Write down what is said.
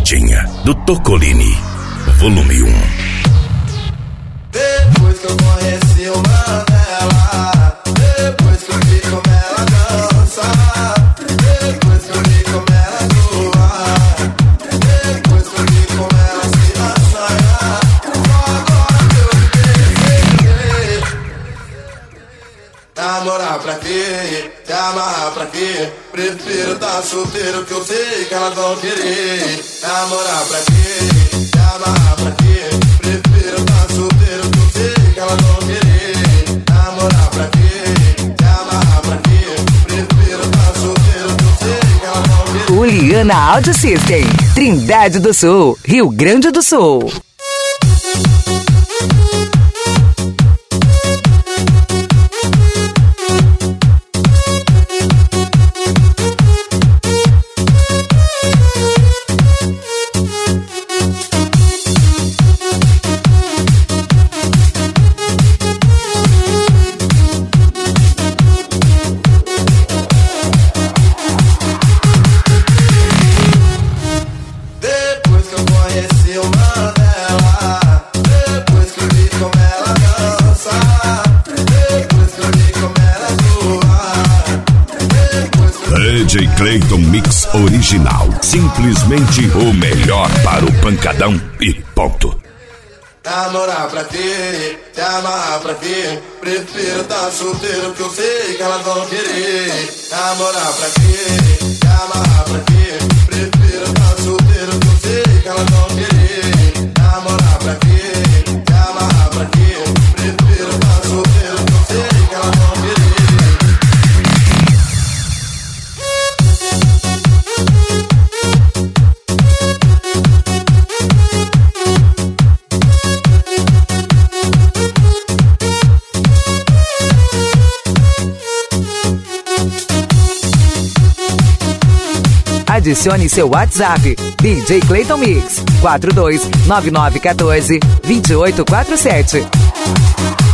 Pegadinha do Tocolini, volume 1. Depois que eu conheci uma dela, depois que eu vi como ela dança, depois que eu vi como ela atua, depois que eu vi como ela se assanha, só agora que eu me peguei. Namorar pra quê? Se amarrar pra quê? Prefiro tá solteiro que eu sei que elas vão querer. Namorar pra quê? Se amarrar pra quê? Prefiro tá solteiro que eu sei que elas vão querer. Namorar pra quê? Se amarrar pra quê? Prefiro tá solteiro que eu sei que elas vão querer. Uliana Audio System, Trindade do Sul, Rio Grande do Sul. DJ Clayton Mix Original. Simplesmente o melhor para o pancadão e ponto. Namorar pra quê? Se amarrar pra quê? Prefiro tá solteiro que eu sei que elas vão querer. Namorar pra quê? Se amarrar pra quê? Prefiro tá solteiro que eu sei que elas vão querer. Namorar pra quê? Se amarrar pra quê? Prefiro tá solteiro que eu sei que elas vão querer. Adicione seu WhatsApp, DJ Clayton Mix, 429914 2847.